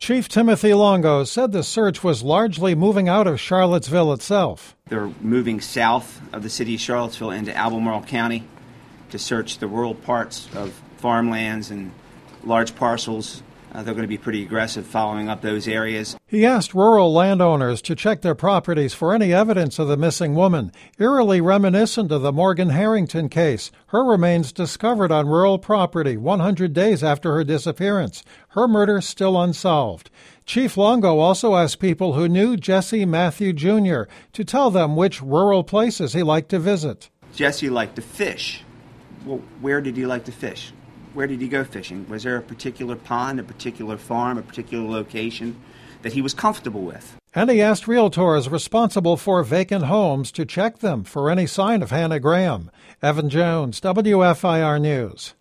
Chief Timothy Longo said the search was largely moving out of Charlottesville itself. They're moving south of the city of Charlottesville into Albemarle County to search the rural parts of farmlands and large parcels. They're going to be pretty aggressive following up those areas. He asked rural landowners to check their properties for any evidence of the missing woman, eerily reminiscent of the Morgan Harrington case. Her remains discovered on rural property 100 days after her disappearance. Her murder still unsolved. Chief Longo also asked people who knew Jesse Matthew Jr. to tell them which rural places he liked to visit. Jesse liked to fish. Well, where did he like to fish? Where did he go fishing? Was there a particular pond, a particular farm, a particular location that he was comfortable with? And he asked realtors responsible for vacant homes to check them for any sign of Hannah Graham. Evan Jones, WFIR News.